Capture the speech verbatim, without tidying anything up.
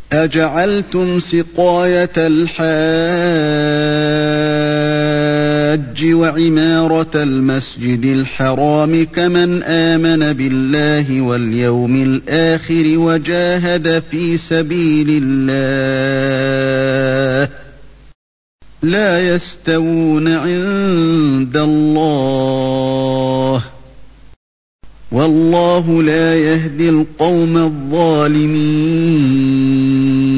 أجعلتم سقاية الحاج وعمارة المسجد الحرام كمن آمن بالله واليوم الآخر وجاهد في سبيل الله لا يستوون عند الله والله لا يهدي القوم الظالمين.